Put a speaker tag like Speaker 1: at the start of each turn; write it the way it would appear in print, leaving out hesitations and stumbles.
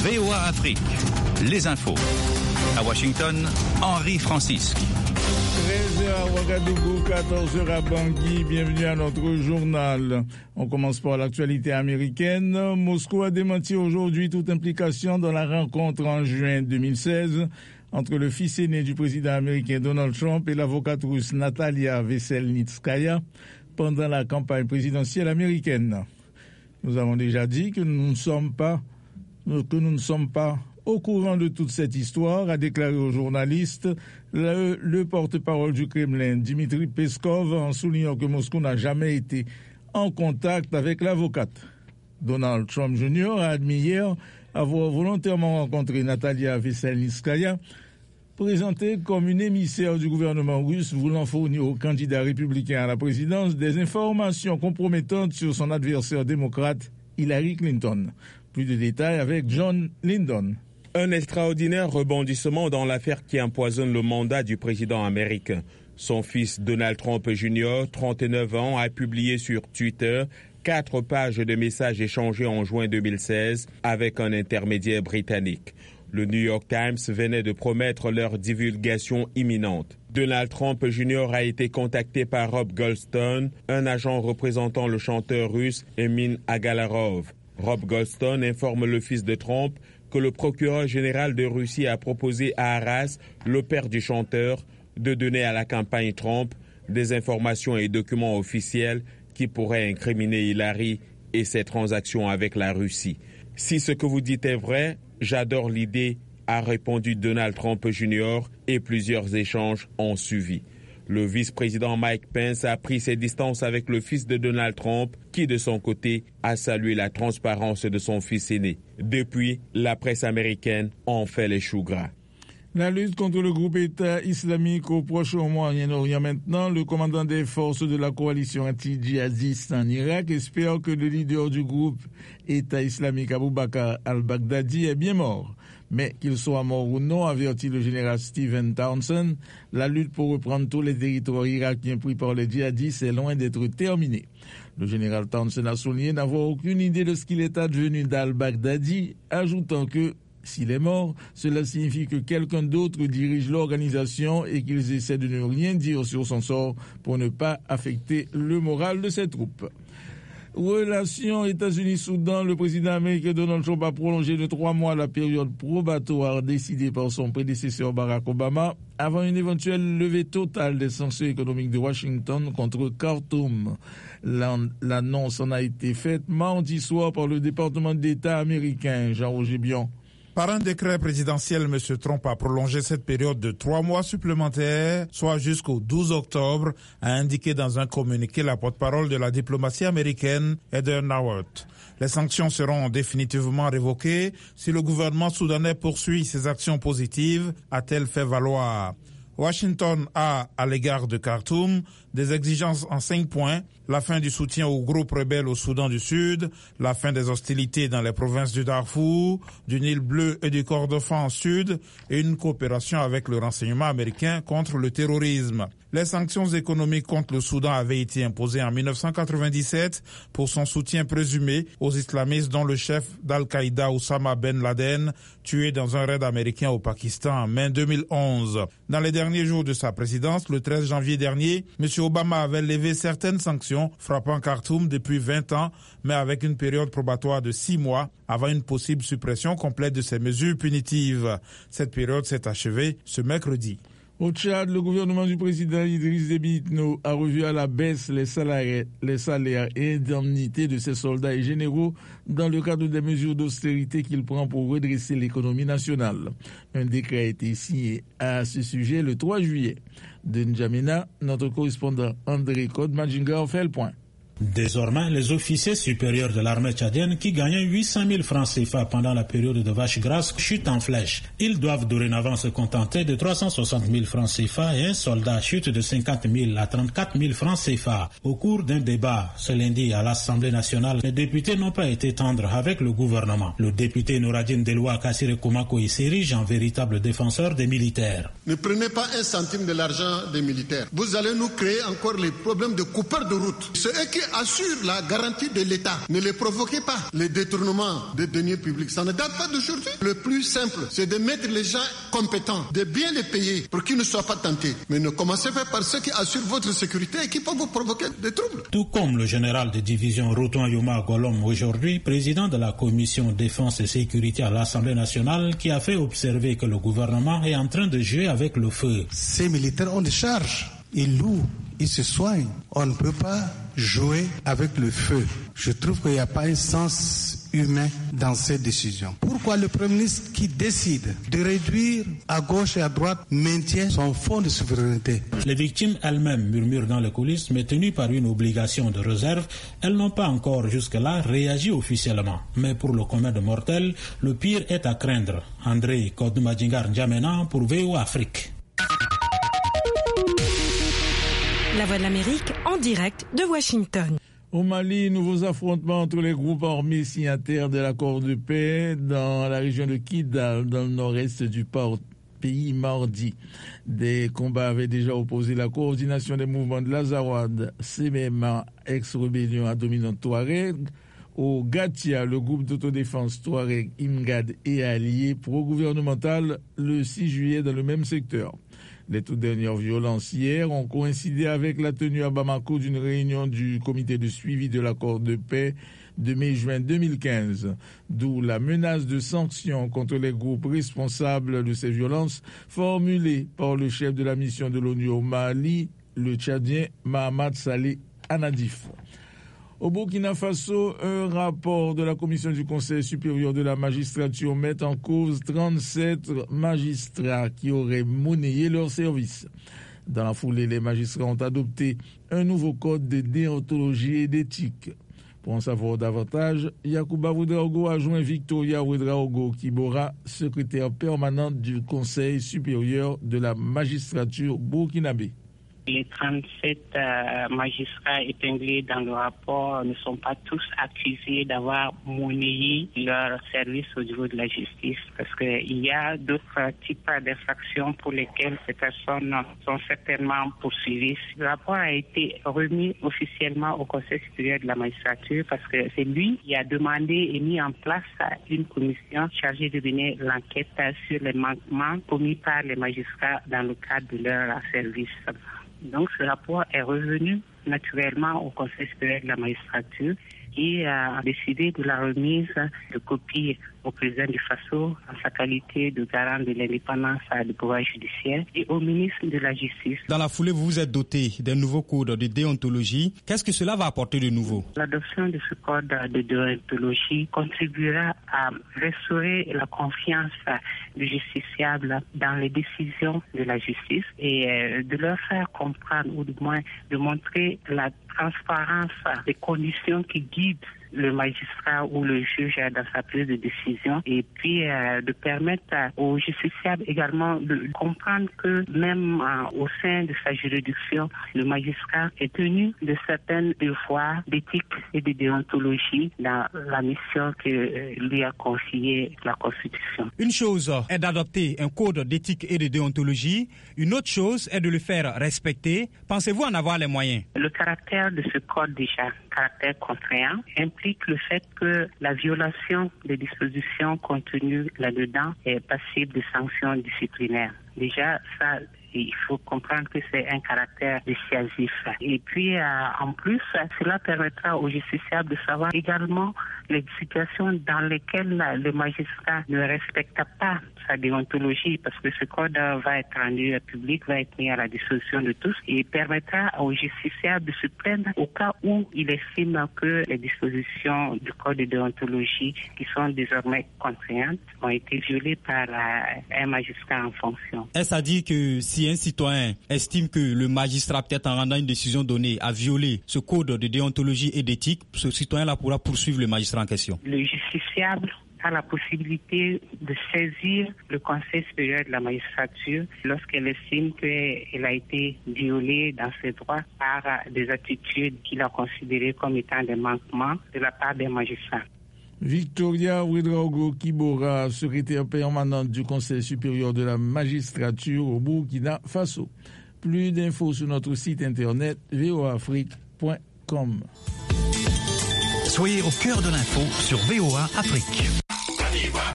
Speaker 1: VOA Afrique, les infos. À Washington, Henri Francisque.
Speaker 2: 13h à Ouagadougou, 14h à Bangui, bienvenue à notre journal. On commence par l'actualité américaine. Moscou a démenti aujourd'hui toute implication dans la rencontre en juin 2016 entre le fils aîné du président américain Donald Trump et l'avocate russe Natalia Veselnitskaya pendant la campagne présidentielle américaine. Nous avons déjà dit que nous ne sommes pas au courant de toute cette histoire, a déclaré aux journalistes le porte-parole du Kremlin, Dmitri Peskov, en soulignant que Moscou n'a jamais été en contact avec l'avocate. Donald Trump Jr. a admis hier avoir volontairement rencontré Natalia Veselnitskaya, présentée comme une émissaire du gouvernement russe voulant fournir au candidat républicain à la présidence des informations compromettantes sur son adversaire démocrate Hillary Clinton. Plus de détails avec John Lyndon.
Speaker 3: Un extraordinaire rebondissement dans l'affaire qui empoisonne le mandat du président américain. Son fils Donald Trump Jr., 39 ans, a publié sur Twitter 4 pages de messages échangés en juin 2016 avec un intermédiaire britannique. Le New York Times venait de promettre leur divulgation imminente. Donald Trump Jr. a été contacté par Rob Goldstone, un agent représentant le chanteur russe Emin Agalarov. Rob Goldstone informe le fils de Trump que le procureur général de Russie a proposé à Arras, le père du chanteur, de donner à la campagne Trump des informations et documents officiels qui pourraient incriminer Hillary et ses transactions avec la Russie. Si ce que vous dites est vrai, j'adore l'idée, a répondu Donald Trump Jr. et plusieurs échanges ont suivi. Le vice-président Mike Pence a pris ses distances avec le fils de Donald Trump, qui de son côté a salué la transparence de son fils aîné. Depuis, la presse américaine en fait les choux gras.
Speaker 2: La lutte contre le groupe État islamique au Proche-Moyen-Orient maintenant, le commandant des forces de la coalition anti-djihadiste en Irak espère que le leader du groupe État islamique Abu Bakr al-Baghdadi est bien mort. Mais qu'il soit mort ou non, avertit le général Stephen Townsend, la lutte pour reprendre tous les territoires irakiens pris par les djihadistes est loin d'être terminée. Le général Townsend a souligné n'avoir aucune idée de ce qu'il est advenu d'al-Baghdadi, ajoutant que s'il est mort, cela signifie que quelqu'un d'autre dirige l'organisation et qu'ils essaient de ne rien dire sur son sort pour ne pas affecter le moral de ses troupes. Relations États-Unis-Soudan, le président américain Donald Trump a prolongé de 3 mois la période probatoire décidée par son prédécesseur Barack Obama avant une éventuelle levée totale des sanctions économiques de Washington contre Khartoum. L'annonce en a été faite mardi soir par le département d'État américain. Jean-Roger Bion.
Speaker 4: Par un décret présidentiel, M. Trump a prolongé cette période de 3 mois supplémentaires, soit jusqu'au 12 octobre, a indiqué dans un communiqué la porte-parole de la diplomatie américaine, Heather Nauert. Les sanctions seront définitivement révoquées si le gouvernement soudanais poursuit ses actions positives, a-t-elle fait valoir. Washington a, à l'égard de Khartoum, des exigences en 5 points, la fin du soutien aux groupes rebelles au Soudan du Sud, la fin des hostilités dans les provinces du Darfour, du Nil Bleu et du Kordofan Sud, et une coopération avec le renseignement américain contre le terrorisme. Les sanctions économiques contre le Soudan avaient été imposées en 1997 pour son soutien présumé aux islamistes dont le chef d'Al-Qaïda Oussama Ben Laden, tué dans un raid américain au Pakistan en mai 2011. Dans les derniers jours de sa présidence, le 13 janvier dernier, M. Obama avait levé certaines sanctions frappant Khartoum depuis 20 ans, mais avec une période probatoire de 6 mois avant une possible suppression complète de ces mesures punitives. Cette période s'est achevée ce mercredi.
Speaker 2: Au Tchad, le gouvernement du président Idriss Déby Itno a revu à la baisse les salaires et indemnités de ses soldats et généraux dans le cadre des mesures d'austérité qu'il prend pour redresser l'économie nationale. Un décret a été signé à ce sujet le 3 juillet. De N'Djamena, notre correspondant André Kodmadjinga en fait le point.
Speaker 5: Désormais, les officiers supérieurs de l'armée tchadienne qui gagnaient 800 000 francs CFA pendant la période de vache grasse chutent en flèche. Ils doivent dorénavant se contenter de 360 000 francs CFA et un soldat chute de 50 000 à 34 000 francs CFA. Au cours d'un débat ce lundi à l'Assemblée nationale, les députés n'ont pas été tendres avec le gouvernement. Le député Nouradine Deloua Kassire Koumako s'érige en véritable défenseur des militaires.
Speaker 6: Ne prenez pas un centime de l'argent des militaires. Vous allez nous créer encore les problèmes de coupeurs de route. C'est eux qui assure la garantie de l'État. Ne les provoquez pas, les détournements des deniers publics. Ça ne date pas d'aujourd'hui. Le plus simple, c'est de mettre les gens compétents, de bien les payer pour qu'ils ne soient pas tentés. Mais ne commencez pas par ceux qui assurent votre sécurité et qui peuvent vous provoquer des troubles.
Speaker 5: Tout comme le général de division Routoun Yuma Golom, aujourd'hui président de la commission défense et sécurité à l'Assemblée nationale, qui a fait observer que le gouvernement est en train de jouer avec le feu.
Speaker 7: Ces militaires ont des charges. Ils louent, ils se soignent. On ne peut pas jouer avec le feu. Je trouve qu'il n'y a pas un sens humain dans ces décisions. Pourquoi le Premier ministre qui décide de réduire à gauche et à droite maintient son fonds de souveraineté?
Speaker 5: Les victimes elles-mêmes murmurent dans les coulisses, mais tenues par une obligation de réserve, elles n'ont pas encore jusque-là réagi officiellement. Mais pour le commun de mortels, le pire est à craindre. André Kodoumadjingar N'Djamena pour VOA Afrique.
Speaker 8: La Voix de l'Amérique en direct de Washington.
Speaker 2: Au Mali, nouveaux affrontements entre les groupes armés signataires de l'accord de paix dans la région de Kidal, dans le nord-est du pays mardi. Des combats avaient déjà opposé la coordination des mouvements de l'Azawad, CMMA, ex-rébellion à dominante Touareg, au Gatia, le groupe d'autodéfense Touareg, Imgad et alliés pro-gouvernemental le 6 juillet dans le même secteur. Les toutes dernières violences hier ont coïncidé avec la tenue à Bamako d'une réunion du comité de suivi de l'accord de paix de mai-juin 2015, d'où la menace de sanctions contre les groupes responsables de ces violences formulée par le chef de la mission de l'ONU au Mali, le Tchadien Mahamat Saleh Anadif. Au Burkina Faso, un rapport de la commission du Conseil supérieur de la magistrature met en cause 37 magistrats qui auraient monnayé leur service. Dans la foulée, les magistrats ont adopté un nouveau code de déontologie et d'éthique. Pour en savoir davantage, Yacouba Ouedraogo a joint Victoria Ouedraogo Kibora, secrétaire permanente du Conseil supérieur de la magistrature burkinabé.
Speaker 9: Les 37 magistrats épinglés dans le rapport ne sont pas tous accusés d'avoir monnayé leur service au niveau de la justice, parce qu'il y a d'autres types d'infractions pour lesquelles ces personnes sont certainement poursuivies. Le rapport a été remis officiellement au Conseil supérieur de la magistrature parce que c'est lui qui a demandé et mis en place une commission chargée de mener l'enquête sur les manquements commis par les magistrats dans le cadre de leur service. Donc ce rapport est revenu naturellement au Conseil supérieur de la magistrature qui a décidé de la remise de copies au président du Faso en sa qualité de garant de l'indépendance du pouvoir judiciaire et au ministre de la Justice.
Speaker 10: Dans la foulée, vous vous êtes doté d'un nouveau code de déontologie. Qu'est-ce que cela va apporter de nouveau?
Speaker 9: L'adoption de ce code de déontologie contribuera à restaurer la confiance des justiciables dans les décisions de la justice et de leur faire comprendre, ou du moins de montrer la transparence des conditions qui guident le magistrat ou le juge dans sa prise de décision, et puis de permettre aux justiciables également de comprendre que même au sein de sa juridiction, le magistrat est tenu de certains devoirs d'éthique et de déontologie dans la mission que lui a confiée la Constitution.
Speaker 10: Une chose est d'adopter un code d'éthique et de déontologie, une autre chose est de le faire respecter. Pensez-vous en avoir les moyens?
Speaker 9: Le caractère de ce code déjà, caractère contraignant, implique le fait que la violation des dispositions contenues là-dedans est passible de sanctions disciplinaires. Déjà, ça, il faut comprendre que c'est un caractère dissuasif. Et puis, en plus, cela permettra aux justiciables de savoir également les situations dans lesquelles le magistrat ne respecte pas sa déontologie, parce que ce code va être rendu public, va être mis à la disposition de tous et permettra aux justiciables de se plaindre au cas où il estime que les dispositions du code de déontologie, qui sont désormais contraignantes, ont été violées par un magistrat en fonction.
Speaker 10: Est-ce à dire que si un citoyen estime que le magistrat, peut-être en rendant une décision donnée, a violé ce code de déontologie et d'éthique, ce citoyen-là pourra poursuivre le magistrat en question?
Speaker 9: Le justiciable a la possibilité de saisir le Conseil supérieur de la magistrature lorsqu'elle estime qu'elle a été violée dans ses droits par des attitudes qu'il a considérées comme étant des manquements de la part des magistrats.
Speaker 2: Victoria Ouedraogo Kibora, secrétaire permanente du Conseil supérieur de la magistrature au Burkina Faso. Plus d'infos sur notre site internet voaafrique.org. voa.com.
Speaker 1: Soyez au cœur de l'info sur VOA Afrique.